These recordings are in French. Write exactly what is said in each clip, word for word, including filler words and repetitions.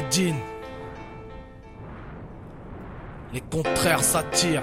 Nadine. Les contraires s'attirent,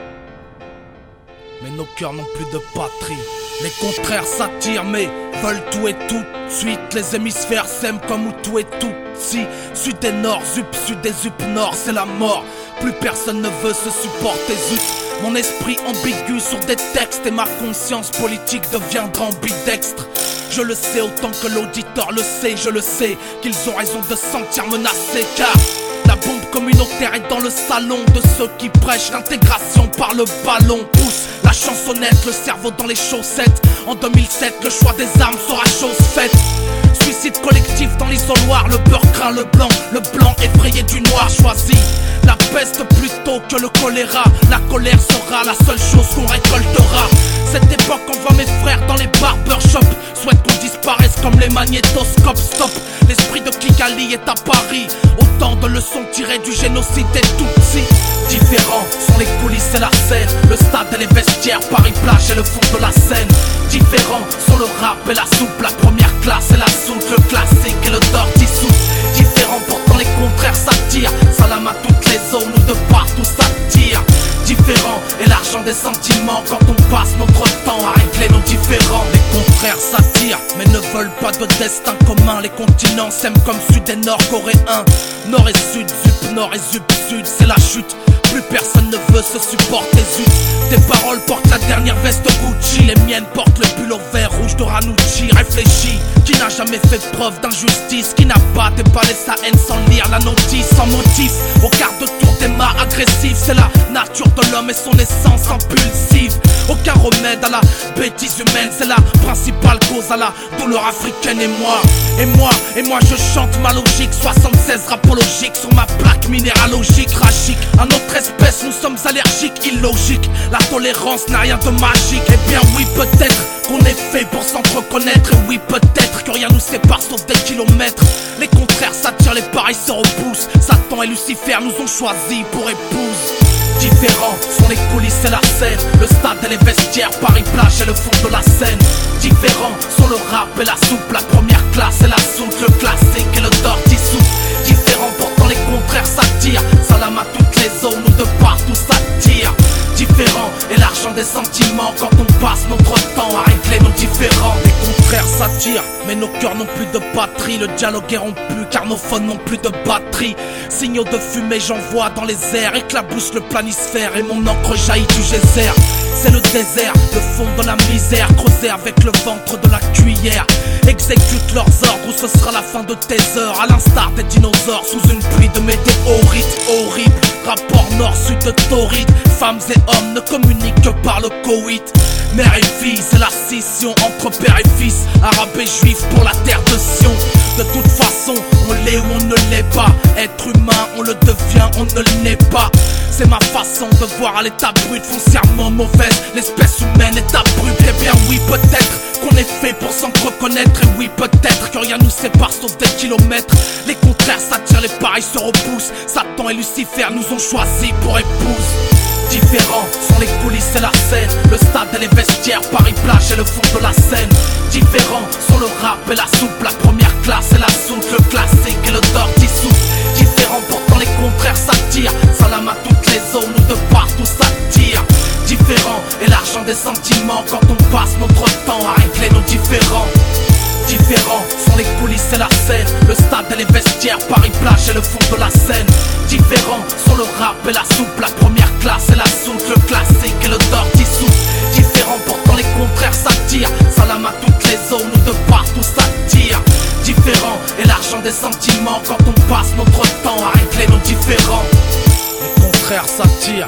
mais nos cœurs n'ont plus de patrie. Les contraires s'attirent, mais veulent tout et tout de suite. Les hémisphères s'aiment comme où tout et tout. Si, sud et nord, zup, sud et zup, nord, c'est la mort. Plus personne ne veut se supporter, zut. Mon esprit ambigu sur des textes et ma conscience politique deviendra ambidextre. Je le sais autant que l'auditeur le sait, je le sais qu'ils ont raison de se sentir menacés, car la bombe communautaire est dans le salon de ceux qui prêchent l'intégration par le ballon. Pousse la chansonnette, le cerveau dans les chaussettes. En deux mille sept, le choix des armes sera chose faite. Suicide collectif dans l'isoloir, le beurre craint le blanc, le blanc effrayé du noir. Choisit la peste plutôt que le choléra. La colère sera la seule chose qu'on récoltera. Cette époque envoie mes frères dans les barbershops, souhaite qu'on disparaisse comme les magnétoscopes. Stop, l'esprit de Kigali est à Paris. Autant de leçons tirées du génocide des Tutsis. Différents sont les coulisses et la scène, le stade et les vestiaires, Paris-Plage et le fond de la Seine. Différents sont le rap et la soupe, la première classe et la soupe, le classique et le dirty soup. Différents pourtant les contraires s'attirent, salam à toutes les zones où de partout s'attire. Différents et l'argent des sentiments quand on passe notre temps à régler nos différends. Les contraires s'attirent mais ne veulent pas de destin commun. Les continents s'aiment comme sud et nord coréens. Nord et sud, zup, nord et zup, sud, c'est la chute. Plus personne ne veut se supporter, zut. Tes paroles portent la dernière veste Gucci, les miennes portent le pull au vert rouge de Ranucci. Réfléchis, qui n'a jamais fait preuve d'injustice, qui n'a pas déballé sa haine sans lire la notice, sans motif, au quart de tour des mâts agressifs. C'est la nature de l'homme et son essence impulsive. Aucun remède à la bêtise humaine, c'est la principale cause à la douleur africaine. Et moi, et moi, et moi je chante ma logique, soixante-seize rapologique sur ma plaque minéralogique, rachique. Un autre espèce, nous sommes allergiques, illogique. La tolérance n'a rien de magique. Eh bien oui, peut-être qu'on est fait pour s'entreconnaître. Et oui, peut-être que rien nous sépare sauf des kilomètres. Les contraires s'attirent, les pareils se repoussent. Satan et Lucifer nous ont choisis pour épouse. Différents sont les coulisses et la scène, le stade et les vestiaires, Paris-Plage et le fond de la Seine. Différents sont le rap et la soupe, la première classe et la soupe, le classique et le dirty soup. Différents pourtant les contraires s'attirent, salam à toutes les zones où de partout s'attire. Différents et l'argent des sentiments quand on passe notre temps à régler nos différends. Les contraires s'attirent mais nos cœurs n'ont plus de patrie. Le dialogue est rompu car nos phones n'ont plus de batterie. Signaux de fumée j'envoie dans les airs, éclabousse le planisphère et mon encre jaillit du geyser. C'est le désert, le fond de la misère, creusé avec le ventre de la cuillère. Exécute leurs ordres ou ce sera la fin de tes heures, à l'instar des dinosaures sous une pluie de météorites. Horrible, rapport nord-sud de torride. Femmes et hommes ne communiquent que par le coït. Mère et fille, c'est la scission entre père et fils, arabes et juifs pour la terre de Sion. De toute façon, on l'est ou on ne l'est pas. Être humain, on le devient, on ne l'est pas. C'est ma façon de voir à l'état brut, foncièrement mauvaise. L'espèce humaine est abrupte. Eh bien oui, peut-être qu'on est fait pour s'entreconnaître. Et oui, peut-être que rien nous sépare sauf des kilomètres. Les contraires s'attirent, les pareils se repoussent. Satan et Lucifer nous ont choisis pour épouse. Différents sont les coulisses et la scène, le stade et les vestiaires, Paris-Plage et le fond de la Seine. Différents sont le rap et la soupe, la première classe et la soupe, le classique et le dirty soup. Différents pourtant les contraires s'attirent, salam à toutes les zones où de partout s'attire. Différents et l'argent des sentiments quand on passe notre temps à régler nos différends. Différents sont les coulisses et la scène, le stade et les vestiaires, Paris-Plage et le fond de la Seine. Différents sont le rap et la soupe, la première classe et la soupe, le classique et le dirty soup. Différents pourtant les contraires s'attirent, salam à toutes les zones où de partout s'attire. Différents et l'argent des sentiments quand on passe notre temps à régler nos différends. Les contraires s'attirent,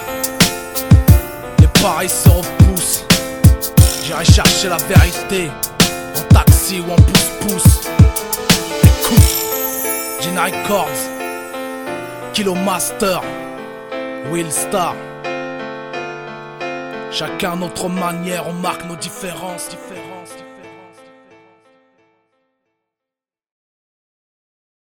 les pareils se repoussent. J'irai chercher la vérité en taxi ou en pouce-pouce. Écoute, Gina Records, Kilo Master, Will Star. Chacun à notre manière, on marque nos différences, différences, différences.